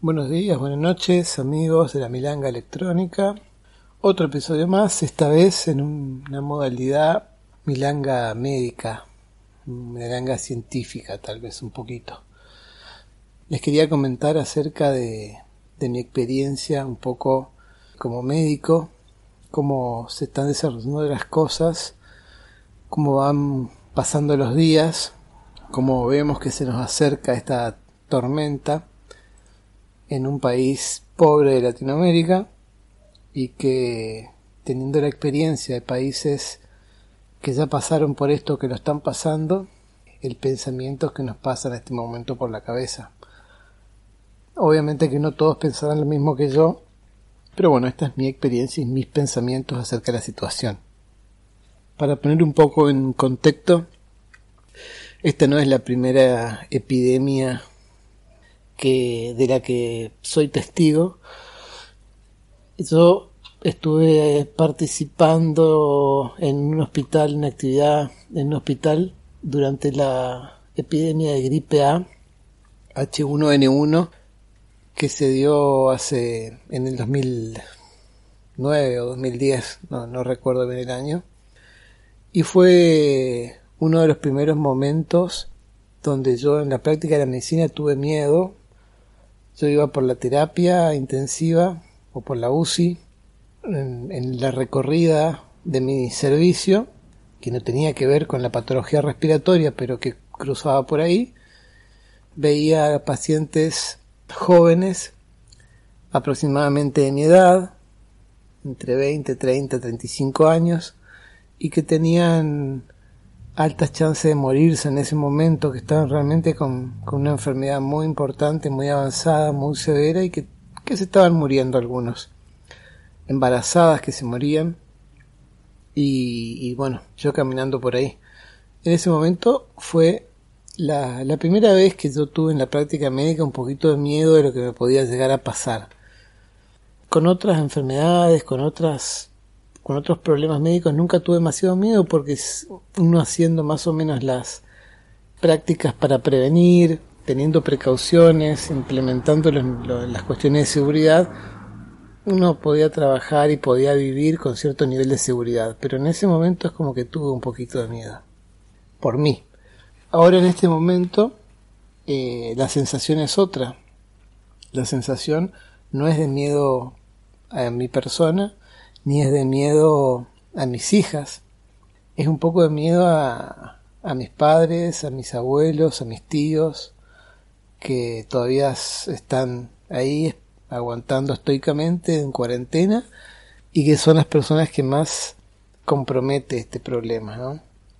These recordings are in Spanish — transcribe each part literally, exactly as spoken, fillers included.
Buenos días, buenas noches, amigos de la Milanga Electrónica. Otro episodio más, esta vez en un- una modalidad milanga médica, milanga científica, tal vez un poquito. Les quería comentar acerca de, de mi experiencia un poco como médico, cómo se están desarrollando las cosas, cómo van pasando los días, cómo vemos que se nos acerca esta tormenta en un país pobre de Latinoamérica y que, teniendo la experiencia de países que ya pasaron por esto, que lo están pasando, el pensamiento que nos pasa en este momento por la cabeza. Obviamente que no todos pensarán lo mismo que yo, pero bueno, esta es mi experiencia y mis pensamientos acerca de la situación. Para poner un poco en contexto, esta no es la primera epidemia que de la que soy testigo. Yo estuve participando en un hospital, en actividad en un hospital durante la epidemia de gripe A, H uno N uno, que se dio hace en el dos mil nueve o dos mil diez, no, no recuerdo bien el año, y fue uno de los primeros momentos donde yo en la práctica de la medicina tuve miedo. Yo iba por la terapia intensiva o por la U C I, en, en la recorrida de mi servicio, que no tenía que ver con la patología respiratoria, pero que cruzaba por ahí. Veía pacientes jóvenes, aproximadamente de mi edad, entre veinte, treinta, treinta y cinco años, y que tenían altas chances de morirse en ese momento, que estaban realmente con, con una enfermedad muy importante, muy avanzada, muy severa, y que, que se estaban muriendo algunos. Embarazadas que se morían, y, y bueno, yo caminando por ahí. En ese momento fue la, la primera vez que yo tuve en la práctica médica un poquito de miedo de lo que me podía llegar a pasar. Con otras enfermedades, con otras con otros problemas médicos nunca tuve demasiado miedo, porque uno haciendo más o menos las prácticas para prevenir, teniendo precauciones, implementando los, los, las cuestiones de seguridad, uno podía trabajar y podía vivir con cierto nivel de seguridad. Pero en ese momento es como que tuve un poquito de miedo por mí. Ahora en este momento eh, la sensación es otra. La sensación no es de miedo a mi persona, ni es de miedo a mis hijas. Es un poco de miedo a, a mis padres, a mis abuelos, a mis tíos, que todavía están ahí aguantando estoicamente en cuarentena, y que son las personas que más compromete este problema, ¿no?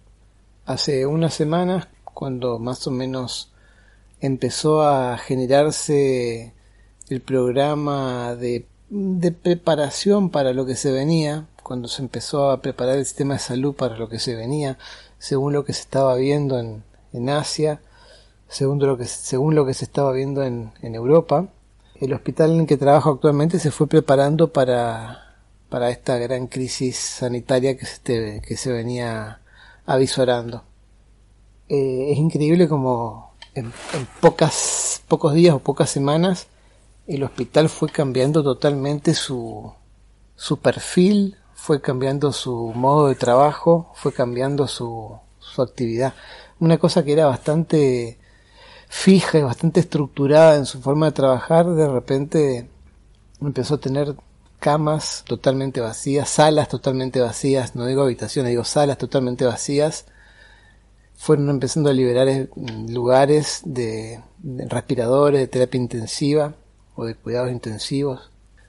Hace unas semanas, cuando más o menos empezó a generarse el programa de de preparación para lo que se venía, cuando se empezó a preparar el sistema de salud para lo que se venía, según lo que se estaba viendo en, en Asia, según lo que, según lo que se estaba viendo en, en Europa, el hospital en el que trabajo actualmente se fue preparando para, para esta gran crisis sanitaria que se, que se venía avisorando. Eh, es increíble como en, en pocas, pocos días o pocas semanas el hospital fue cambiando totalmente su, su perfil, fue cambiando su modo de trabajo, fue cambiando su, su actividad. Una cosa que era bastante fija y bastante estructurada en su forma de trabajar, de repente empezó a tener camas totalmente vacías, salas totalmente vacías, no digo habitaciones, digo salas totalmente vacías. Fueron empezando a liberar lugares de, de respiradores, de terapia intensiva o de cuidados intensivos.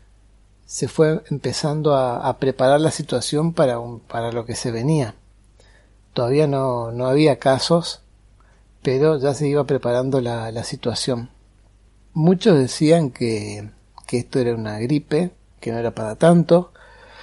Se fue empezando a, a preparar la situación para, un, para lo que se venía. Todavía no, no había casos, pero ya se iba preparando la, la situación. Muchos decían que, que esto era una gripe, que no era para tanto.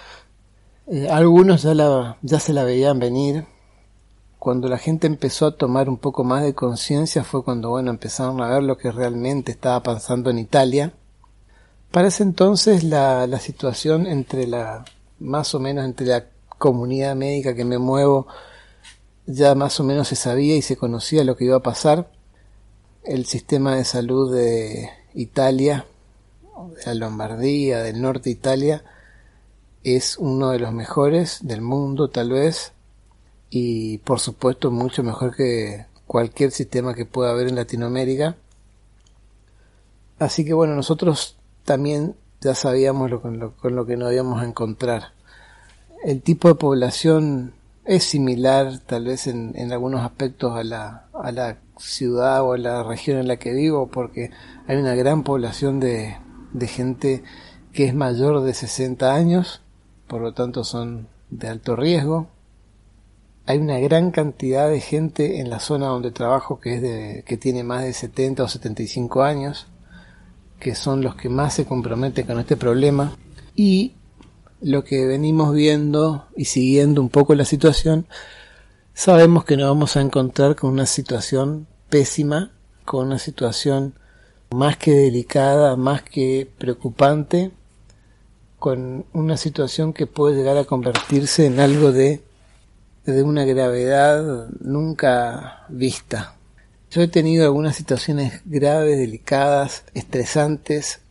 Eh, algunos ya, la, ya se la veían venir. Cuando la gente empezó a tomar un poco más de conciencia fue cuando, bueno, empezaron a ver lo que realmente estaba pasando en Italia. Para ese entonces la, la situación entre la, más o menos entre la comunidad médica que me muevo, ya más o menos se sabía y se conocía lo que iba a pasar. El sistema de salud de Italia de la Lombardía, del norte de Italia, es uno de los mejores del mundo tal vez, y por supuesto mucho mejor que cualquier sistema que pueda haber en Latinoamérica. Así que bueno, nosotros también ya sabíamos lo, con, lo, con lo que nos íbamos a encontrar. El tipo de población es similar tal vez en, en algunos aspectos a la, a la ciudad o a la región en la que vivo, porque hay una gran población de, de gente que es mayor de sesenta años, por lo tanto son de alto riesgo. Hay una gran cantidad de gente en la zona donde trabajo que es de, que tiene más de setenta o setenta y cinco años, que son los que más se comprometen con este problema. Y lo que venimos viendo y siguiendo un poco la situación, sabemos que nos vamos a encontrar con una situación pésima, con una situación más que delicada, más que preocupante, con una situación que puede llegar a convertirse en algo de, de una gravedad nunca vista. Yo he tenido algunas situaciones graves, delicadas, estresantes,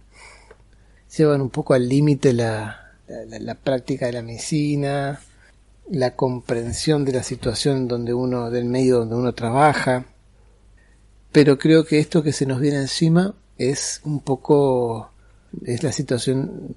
llevan un poco al límite la, la, la práctica de la medicina, la comprensión de la situación donde uno, del medio donde uno trabaja, pero creo que esto que se nos viene encima es un poco, es la situación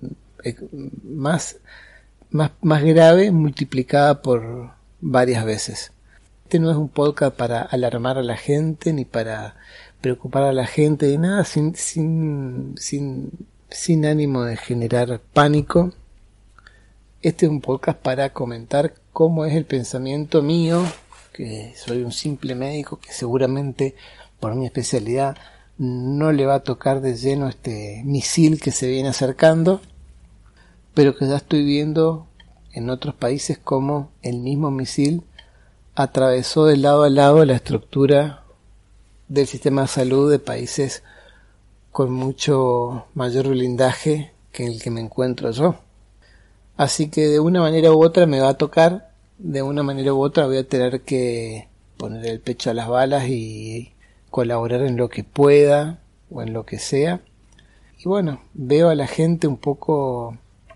más, más, más grave multiplicada por varias veces. Este no es un podcast para alarmar a la gente ni para preocupar a la gente ni nada, sin, sin, sin, sin ánimo de generar pánico. Este es un podcast para comentar cómo es el pensamiento mío, que soy un simple médico que seguramente por mi especialidad no le va a tocar de lleno este misil que se viene acercando, pero que ya estoy viendo en otros países cómo el mismo misil atravesó de lado a lado la estructura del sistema de salud de países con mucho mayor blindaje que el que me encuentro yo. Así que de una manera u otra me va a tocar, de una manera u otra voy a tener que poner el pecho a las balas y colaborar en lo que pueda o en lo que sea. Y bueno, veo a la gente un poco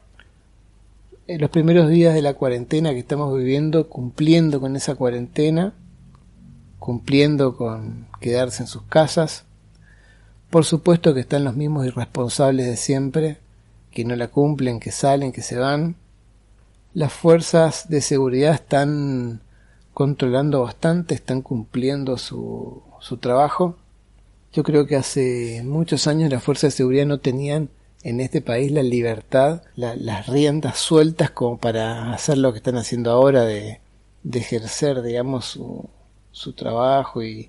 en los primeros días de la cuarentena que estamos viviendo, cumpliendo con esa cuarentena, cumpliendo con quedarse en sus casas. Por supuesto que están los mismos irresponsables de siempre, que no la cumplen, que salen, que se van. Las fuerzas de seguridad están controlando bastante, están cumpliendo su, su trabajo. Yo creo que hace muchos años las fuerzas de seguridad no tenían en este país la libertad, la, las riendas sueltas como para hacer lo que están haciendo ahora, de, de ejercer, digamos, su, su trabajo y,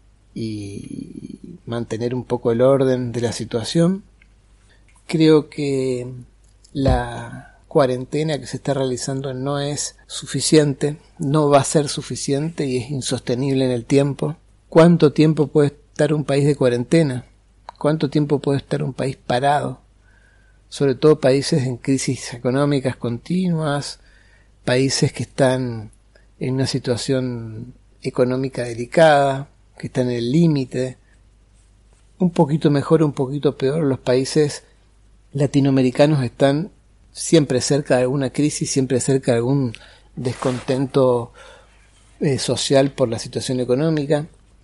y mantener un poco el orden de la situación. Creo que la cuarentena que se está realizando no es suficiente, no va a ser suficiente y es insostenible en el tiempo. ¿Cuánto tiempo puede estar un país de cuarentena? ¿Cuánto tiempo puede estar un país parado? Sobre todo países en crisis económicas continuas, países que están en una situación económica delicada, que están en el límite. Un poquito mejor, un poquito peor, los países latinoamericanos están siempre cerca de alguna crisis, siempre cerca de algún descontento eh, social por la situación económica.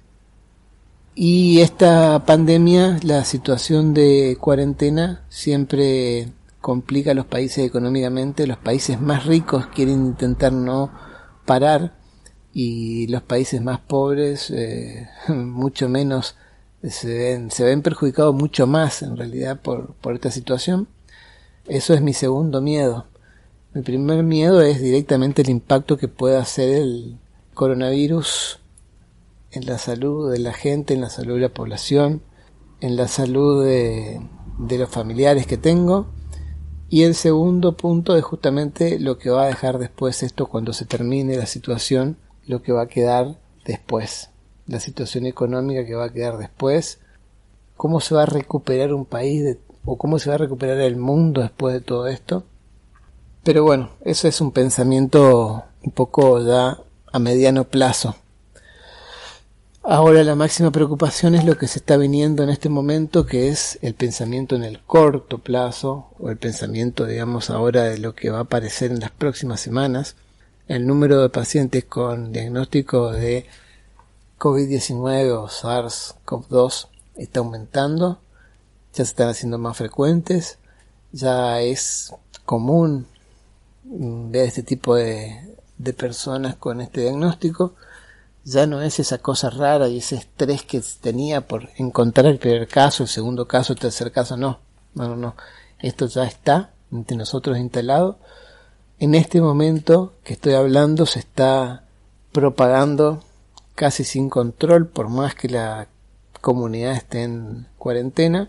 Y esta pandemia, la situación de cuarentena, siempre complica a los países económicamente. Los países más ricos quieren intentar no parar y los países más pobres eh, mucho menos se ven, se ven perjudicados mucho más en realidad por, por esta situación. Eso es mi segundo miedo. Mi primer miedo es directamente el impacto que pueda hacer el coronavirus en la salud de la gente, en la salud de la población, en la salud de, de los familiares que tengo. Y el segundo punto es justamente lo que va a dejar después esto cuando se termine la situación, lo que va a quedar después, la situación económica que va a quedar después, cómo se va a recuperar un país de, o cómo se va a recuperar el mundo después de todo esto. Pero bueno, eso es un pensamiento un poco ya a mediano plazo. Ahora la máxima preocupación es lo que se está viniendo en este momento, que es el pensamiento en el corto plazo, o el pensamiento, digamos, ahora de lo que va a aparecer en las próximas semanas. El número de pacientes con diagnóstico de COVID diecinueve o SARS-CoV dos está aumentando, ya se están haciendo más frecuentes, ya es común ver este tipo de, de personas con este diagnóstico. Ya no es esa cosa rara y ese estrés que tenía por encontrar el primer caso, el segundo caso, el tercer caso, no, no, no, no. Esto ya está entre nosotros instalado. En este momento que estoy hablando se está propagando casi sin control, por más que la comunidad esté en cuarentena,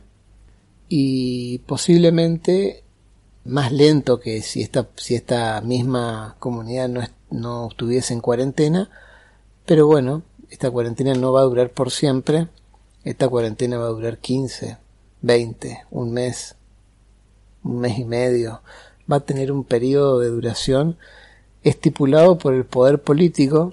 y posiblemente más lento que si esta, si esta misma comunidad no, no estuviese en cuarentena. Pero bueno, esta cuarentena no va a durar por siempre. Esta cuarentena va a durar quince, veinte, un mes, un mes y medio. Va a tener un periodo de duración estipulado por el poder político,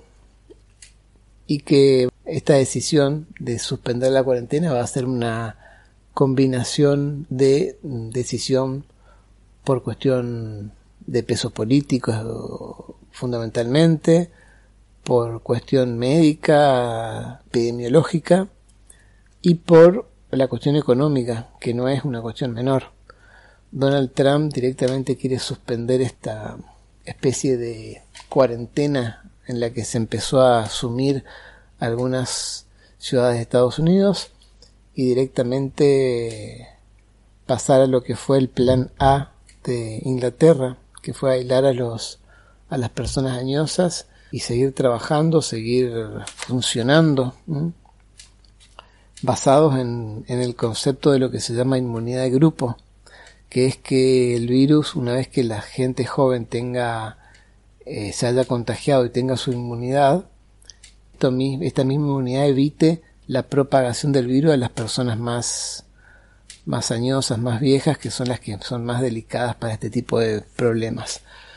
y que esta decisión de suspender la cuarentena va a ser una combinación de decisión por cuestión de peso político fundamentalmente, por cuestión médica, epidemiológica, y por la cuestión económica, que no es una cuestión menor. Donald Trump directamente quiere suspender esta especie de cuarentena en la que se empezó a asumir algunas ciudades de Estados Unidos, y directamente pasar a lo que fue el plan A de Inglaterra, que fue aislar a los a las personas añosas y seguir trabajando, seguir funcionando, ¿m? basados en, en el concepto de lo que se llama inmunidad de grupo, que es que el virus, una vez que la gente joven tenga eh, se haya contagiado y tenga su inmunidad, esto, esta misma inmunidad evite la propagación del virus a las personas más más añosas, más viejas, que son las que son más delicadas para este tipo de problemas.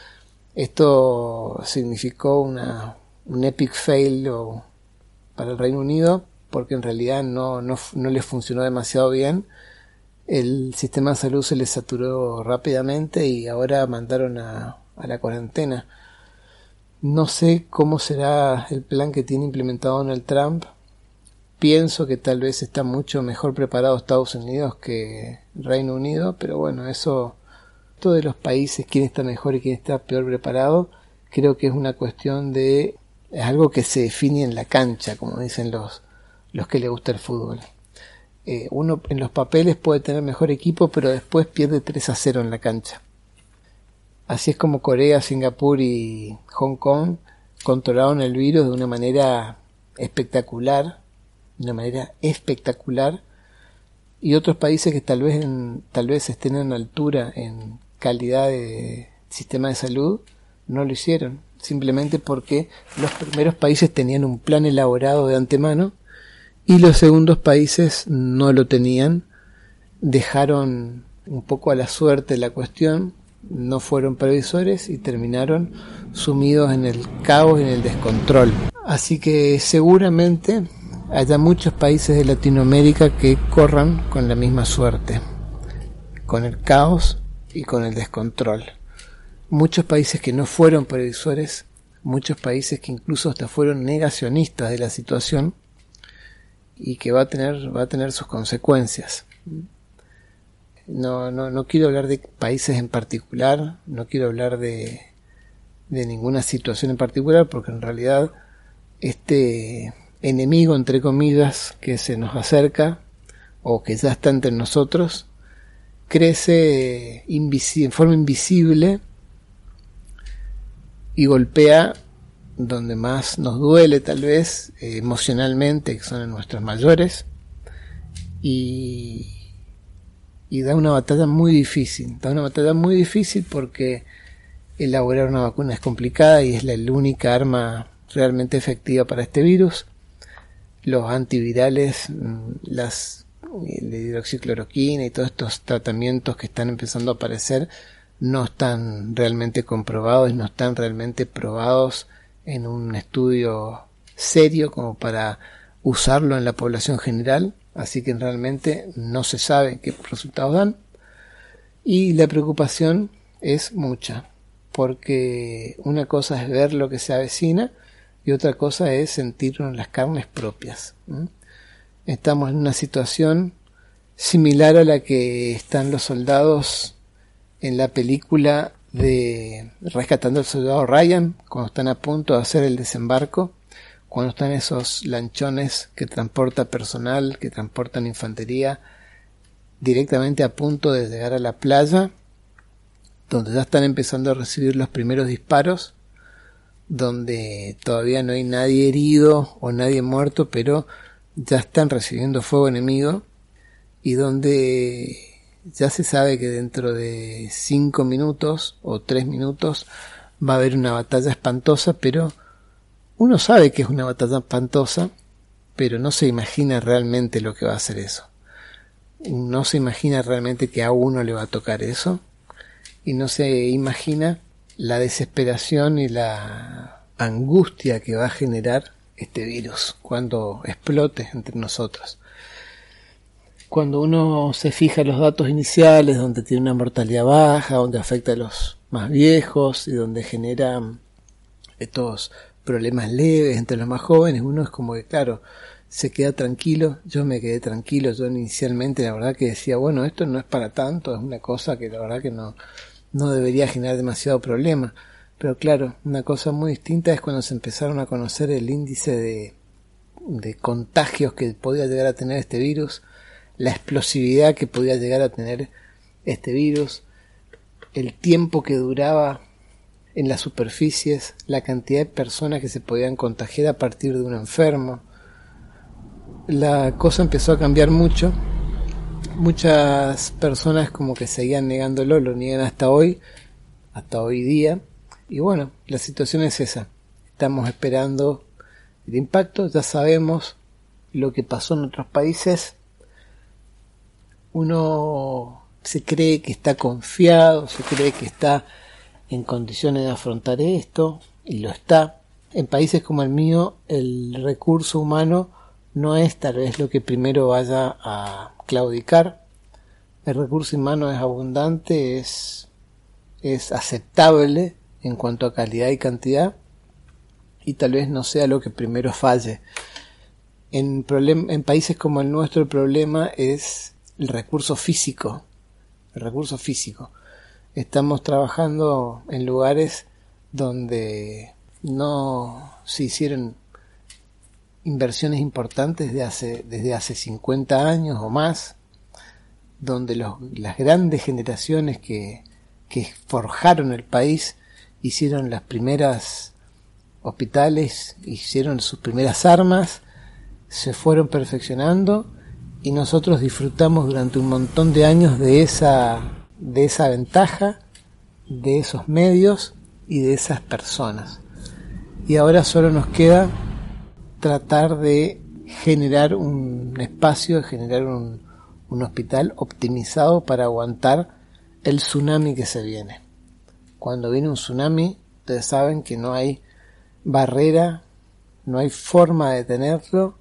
Esto significó una, un epic fail o, para el Reino Unido, porque en realidad no, no, no les funcionó demasiado bien. El sistema de salud se les saturó rápidamente y ahora mandaron a, a la cuarentena. No sé cómo será el plan que tiene implementado Donald Trump. Pienso que tal vez está mucho mejor preparado Estados Unidos que Reino Unido, pero bueno, eso, esto de los países, quién está mejor y quién está peor preparado, creo que es una cuestión de, es algo que se define en la cancha, como dicen los, los que le gusta el fútbol. Eh, uno en los papeles puede tener mejor equipo, pero después pierde tres a cero en la cancha. Así es como Corea, Singapur y Hong Kong controlaron el virus de una manera espectacular, de una manera espectacular, y otros países que tal vez en, tal vez estén en altura en calidad de sistema de salud no lo hicieron, simplemente porque los primeros países tenían un plan elaborado de antemano y los segundos países no lo tenían, dejaron un poco a la suerte la cuestión, no fueron previsores y terminaron sumidos en el caos y en el descontrol. Así que seguramente haya muchos países de Latinoamérica que corran con la misma suerte, con el caos y con el descontrol. Muchos países que no fueron previsores, muchos países que incluso hasta fueron negacionistas de la situación y que va a tener, va a tener sus consecuencias. No, no, no quiero hablar de países en particular, no quiero hablar de, de ninguna situación en particular, porque en realidad este enemigo, entre comillas, que se nos acerca o que ya está entre nosotros, crece invisi- en forma invisible y golpea donde más nos duele, tal vez eh, emocionalmente, que son en nuestros mayores, y, y da una batalla muy difícil, da una batalla muy difícil porque elaborar una vacuna es complicada y es la, la única arma realmente efectiva para este virus. Los antivirales, las la hidroxicloroquina y todos estos tratamientos que están empezando a aparecer no están realmente comprobados, no están realmente probados en un estudio serio como para usarlo en la población general, así que realmente no se sabe qué resultados dan. Y la preocupación es mucha, porque una cosa es ver lo que se avecina y otra cosa es sentirlo en las carnes propias. ¿Mm? Estamos en una situación similar a la que están los soldados en la película de Rescatando al Soldado Ryan, cuando están a punto de hacer el desembarco, cuando están esos lanchones que transporta personal, que transportan infantería, directamente a punto de llegar a la playa, donde ya están empezando a recibir los primeros disparos, donde todavía no hay nadie herido o nadie muerto, pero ya están recibiendo fuego enemigo, y donde ya se sabe que dentro de cinco minutos o tres minutos va a haber una batalla espantosa, pero uno sabe que es una batalla espantosa, pero no se imagina realmente lo que va a hacer eso. No se imagina realmente que a uno le va a tocar eso, y no se imagina la desesperación y la angustia que va a generar este virus cuando explote entre nosotros. Cuando uno se fija en los datos iniciales, donde tiene una mortalidad baja, donde afecta a los más viejos y donde genera estos problemas leves entre los más jóvenes, uno es como que, claro, se queda tranquilo. Yo me quedé tranquilo. Yo inicialmente la verdad que decía, bueno, esto no es para tanto, es una cosa que la verdad que no, no debería generar demasiado problema. Pero claro, una cosa muy distinta es cuando se empezaron a conocer el índice de, de contagios que podía llegar a tener este virus, la explosividad que podía llegar a tener este virus, el tiempo que duraba en las superficies, la cantidad de personas que se podían contagiar a partir de un enfermo. La cosa empezó a cambiar mucho. Muchas personas como que seguían negándolo, lo niegan hasta hoy, hasta hoy día. Y bueno, la situación es esa. Estamos esperando el impacto, ya sabemos lo que pasó en otros países. Uno se cree que está confiado, se cree que está en condiciones de afrontar esto, y lo está. En países como el mío, el recurso humano no es tal vez lo que primero vaya a claudicar. El recurso humano es abundante, es, es aceptable en cuanto a calidad y cantidad, y tal vez no sea lo que primero falle. En, problem- en países como el nuestro el problema es el recurso físico. El recurso físico. Estamos trabajando en lugares donde no se hicieron inversiones importantes de hace, desde hace cincuenta años o más, donde los, las grandes generaciones que, que forjaron el país hicieron las primeras hospitales, hicieron sus primeras armas, se fueron perfeccionando, y nosotros disfrutamos durante un montón de años de esa, de esa ventaja, de esos medios y de esas personas. Y ahora solo nos queda tratar de generar un espacio, generar un, un hospital optimizado para aguantar el tsunami que se viene. Cuando viene un tsunami, ustedes saben que no hay barrera, no hay forma de detenerlo,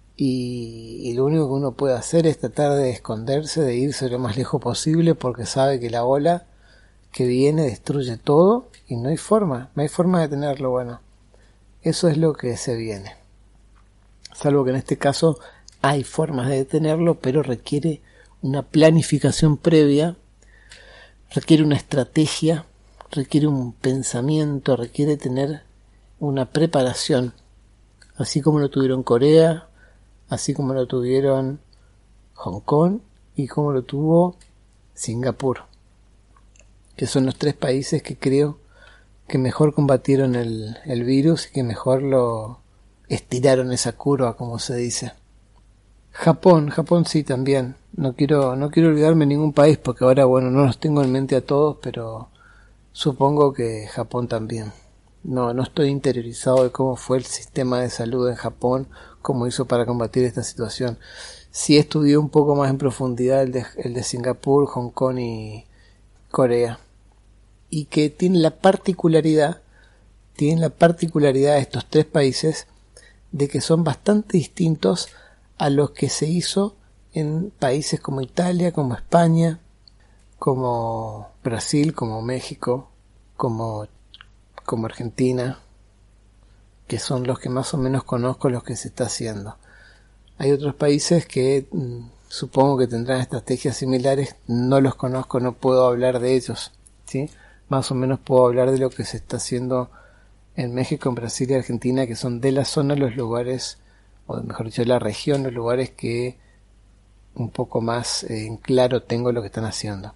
y, y lo único que uno puede hacer es tratar de esconderse, de irse lo más lejos posible, porque sabe que la ola que viene destruye todo y no hay forma, no hay forma de detenerlo. Bueno, eso es lo que se viene. Salvo que en este caso hay formas de detenerlo, pero requiere una planificación previa, requiere una estrategia, requiere un pensamiento, requiere tener una preparación, así como lo tuvieron Corea, así como lo tuvieron Hong Kong y como lo tuvo Singapur, que son los tres países que creo que mejor combatieron el, el virus y que mejor lo estiraron esa curva, como se dice. Japón, Japón sí también. No quiero, no quiero olvidarme de ningún país porque ahora, bueno, no los tengo en mente a todos, pero supongo que Japón también. No, no estoy interiorizado de cómo fue el sistema de salud en Japón, cómo hizo para combatir esta situación. Sí estudié un poco más en profundidad el de, el de Singapur, Hong Kong y Corea. Y que tiene la particularidad, tienen la particularidad de estos tres países de que son bastante distintos a los que se hizo en países como Italia, como España, como Brasil, como México, como, como Argentina, que son los que más o menos conozco los que se está haciendo. Hay otros países que mmm, supongo que tendrán estrategias similares, no los conozco, no puedo hablar de ellos, ¿sí? Más o menos puedo hablar de lo que se está haciendo en México, en Brasil y Argentina, que son de la zona los lugares, o mejor dicho, de la región, los lugares que un poco más eh, en claro tengo lo que están haciendo.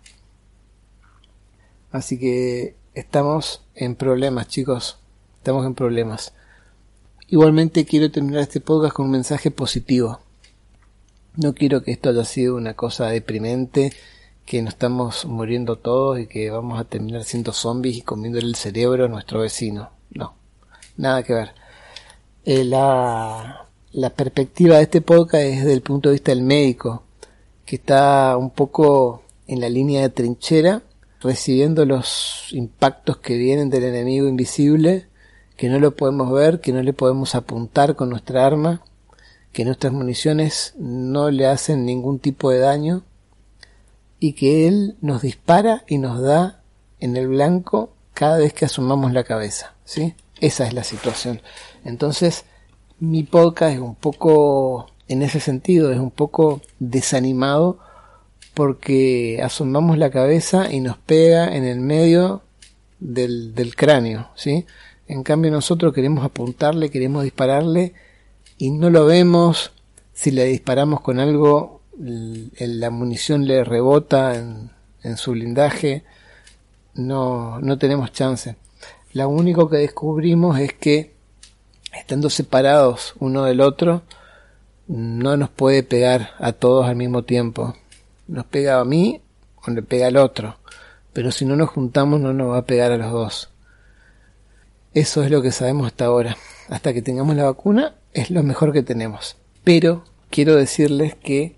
Así que estamos en problemas, chicos, estamos en problemas. Igualmente quiero terminar este podcast con un mensaje positivo. No quiero que esto haya sido una cosa deprimente, que nos estamos muriendo todos y que vamos a terminar siendo zombies y comiéndole el cerebro a nuestro vecino. No, nada que ver. Eh, la, la perspectiva de este podcast es desde el punto de vista del médico, que está un poco en la línea de trinchera, recibiendo los impactos que vienen del enemigo invisible, que no lo podemos ver, que no le podemos apuntar con nuestra arma, que nuestras municiones no le hacen ningún tipo de daño y que él nos dispara y nos da en el blanco cada vez que asomamos la cabeza, ¿sí? Esa es la situación. Entonces, mi podcast es un poco, en ese sentido, es un poco desanimado porque asomamos la cabeza y nos pega en el medio del, del cráneo, ¿sí? En cambio nosotros queremos apuntarle, queremos dispararle y no lo vemos. Si le disparamos con algo, la munición le rebota en, en su blindaje, no, no tenemos chance. Lo único que descubrimos es que estando separados uno del otro, no nos puede pegar a todos al mismo tiempo. Nos pega a mí o le pega al otro, pero si no nos juntamos no nos va a pegar a los dos. Eso es lo que sabemos hasta ahora. Hasta que tengamos la vacuna es lo mejor que tenemos. Pero quiero decirles que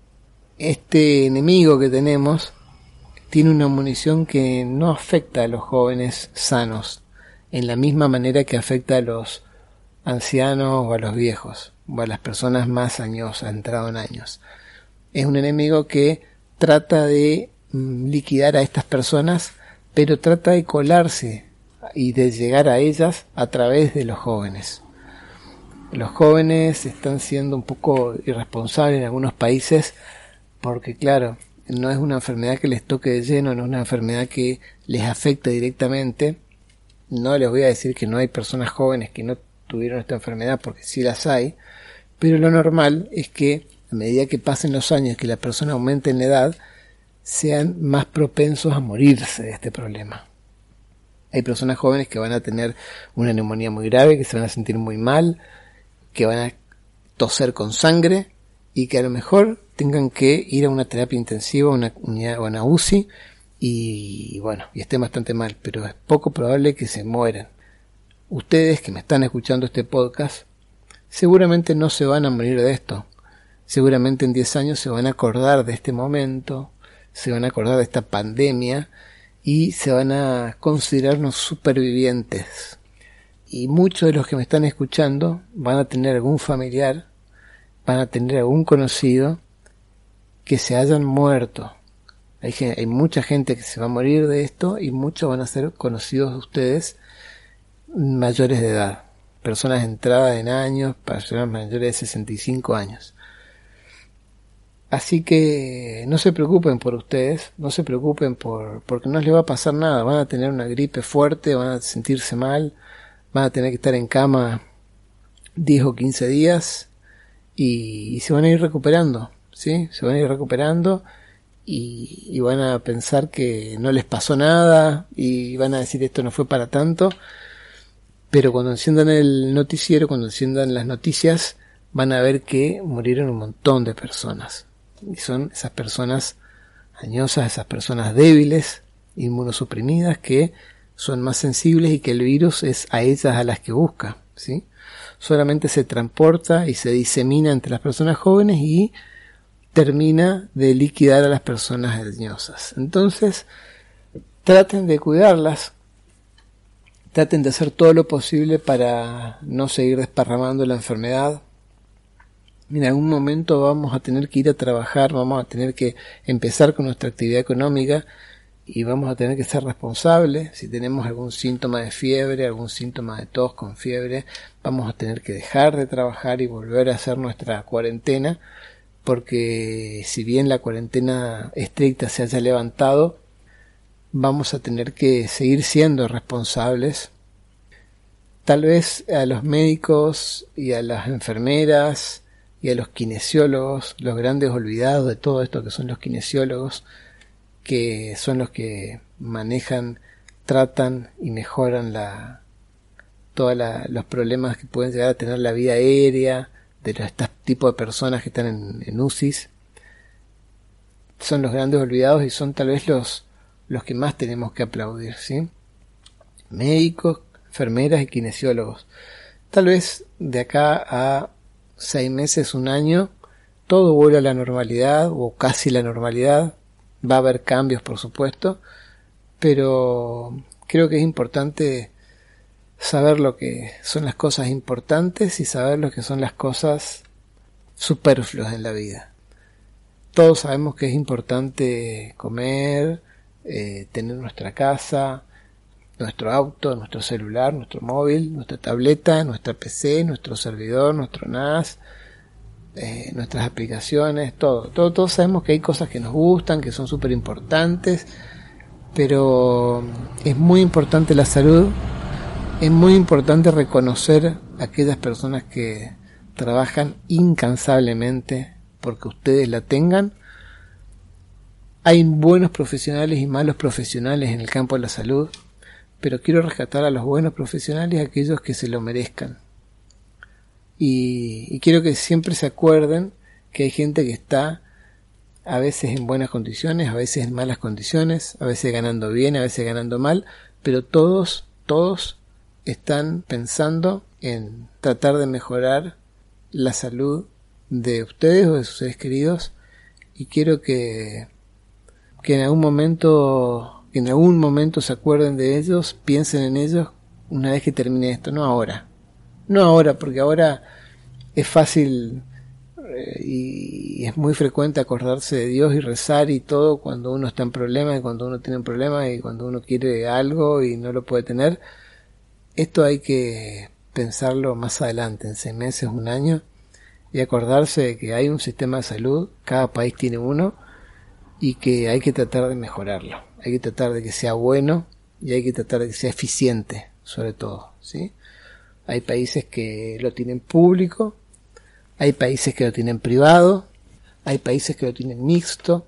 este enemigo que tenemos tiene una munición que no afecta a los jóvenes sanos en la misma manera que afecta a los ancianos o a los viejos o a las personas más añosas, entrado en años. Es un enemigo que trata de mm, liquidar a estas personas, pero trata de colarse y de llegar a ellas a través de los jóvenes. Los jóvenes están siendo un poco irresponsables en algunos países porque, claro, no es una enfermedad que les toque de lleno, no es una enfermedad que les afecte directamente. No les voy a decir que no hay personas jóvenes que no tuvieron esta enfermedad, porque sí las hay, pero lo normal es que a medida que pasen los años, que la persona aumente en la edad, sean más propensos a morirse de este problema. Hay personas jóvenes que van a tener una neumonía muy grave, que se van a sentir muy mal, que van a toser con sangre y que a lo mejor tengan que ir a una terapia intensiva, una unidad o una U C I y, y bueno, y estén bastante mal, pero es poco probable que se mueran. Ustedes que me están escuchando este podcast seguramente no se van a morir de esto. Seguramente en diez años se van a acordar de este momento, se van a acordar de esta pandemia y se van a considerarnos supervivientes. Y muchos de los que me están escuchando van a tener algún familiar, van a tener algún conocido que se hayan muerto. Hay, hay mucha gente que se va a morir de esto y muchos van a ser conocidos de ustedes mayores de edad. Personas entradas en años, personas mayores de sesenta y cinco años. Así que no se preocupen por ustedes, no se preocupen por porque no les va a pasar nada. Van a tener una gripe fuerte, van a sentirse mal, van a tener que estar en cama diez o quince días y, y se van a ir recuperando, ¿sí? Se van a ir recuperando y, y van a pensar que no les pasó nada y van a decir esto no fue para tanto. Pero cuando enciendan el noticiero, cuando enciendan las noticias, van a ver que murieron un montón de personas. Y son esas personas añosas, esas personas débiles, inmunosuprimidas, que son más sensibles y que el virus es a ellas a las que busca, ¿sí? Solamente se transporta y se disemina entre las personas jóvenes y termina de liquidar a las personas añosas. Entonces, traten de cuidarlas, Traten de hacer todo lo posible para no seguir desparramando la enfermedad. En algún momento vamos a tener que ir a trabajar, vamos a tener que empezar con nuestra actividad económica y vamos a tener que ser responsables. Si tenemos algún síntoma de fiebre, algún síntoma de tos con fiebre, vamos a tener que dejar de trabajar y volver a hacer nuestra cuarentena, porque si bien la cuarentena estricta se haya levantado, vamos a tener que seguir siendo responsables. Tal vez a los médicos y a las enfermeras y a los kinesiólogos, los grandes olvidados de todo esto que son los kinesiólogos, que son los que manejan, tratan y mejoran la, todos los problemas que pueden llegar a tener la vida aérea de estos tipos de personas que están en, en U C Is. Son los grandes olvidados y son tal vez los los que más tenemos que aplaudir, ¿sí? Médicos, enfermeras y kinesiólogos. Tal vez de acá a seis meses, un año, todo vuelve a la normalidad o casi la normalidad. Va a haber cambios, por supuesto, pero creo que es importante saber lo que son las cosas importantes y saber lo que son las cosas superfluas en la vida. Todos sabemos que es importante comer, Eh, tener nuestra casa, nuestro auto, nuestro celular, nuestro móvil, nuestra tableta, nuestra P C, nuestro servidor, nuestro N A S, eh, nuestras aplicaciones, todo. todo. Todos sabemos que hay cosas que nos gustan, que son súper importantes, pero es muy importante la salud, es muy importante reconocer a aquellas personas que trabajan incansablemente porque ustedes la tengan. Hay buenos profesionales y malos profesionales en el campo de la salud, pero quiero rescatar a los buenos profesionales y a aquellos que se lo merezcan. Y, y quiero que siempre se acuerden que hay gente que está a veces en buenas condiciones, a veces en malas condiciones, a veces ganando bien, a veces ganando mal, pero todos, todos están pensando en tratar de mejorar la salud de ustedes o de sus seres queridos, y quiero que que en algún momento, que en algún momento se acuerden de ellos, piensen en ellos una vez que termine esto, no ahora. No ahora, porque ahora es fácil eh, y es muy frecuente acordarse de Dios y rezar y todo cuando uno está en problemas y cuando uno tiene un problema y cuando uno quiere algo y no lo puede tener. Esto hay que pensarlo más adelante, en seis meses, un año, y acordarse de que hay un sistema de salud, cada país tiene uno, y que hay que tratar de mejorarlo, hay que tratar de que sea bueno y hay que tratar de que sea eficiente, sobre todo, ¿sí? Hay países que lo tienen público, hay países que lo tienen privado, hay países que lo tienen mixto.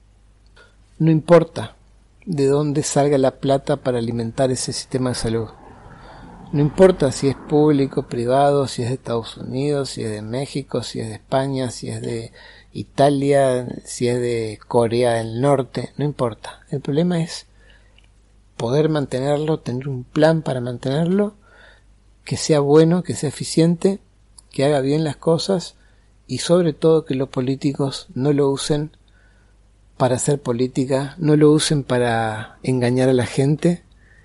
No importa de dónde salga la plata para alimentar ese sistema de salud. No importa si es público, privado, si es de Estados Unidos, si es de México, si es de España, si es de Italia, si es de Corea del Norte, no importa. El problema es poder mantenerlo, tener un plan para mantenerlo, que sea bueno, que sea eficiente, que haga bien las cosas y sobre todo que los políticos no lo usen para hacer política, no lo usen para engañar a la gente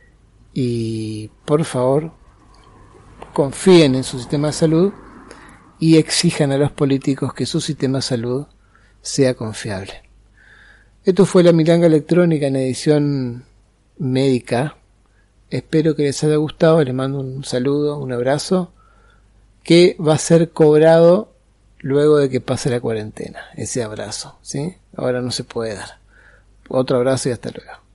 y por favor confíen en su sistema de salud y exijan a los políticos que su sistema de salud sea confiable. Esto fue la Milanga Electrónica en edición médica. Espero que les haya gustado. Les mando un saludo, un abrazo, que va a ser cobrado luego de que pase la cuarentena. Ese abrazo, ¿sí? Ahora no se puede dar. Otro abrazo y hasta luego.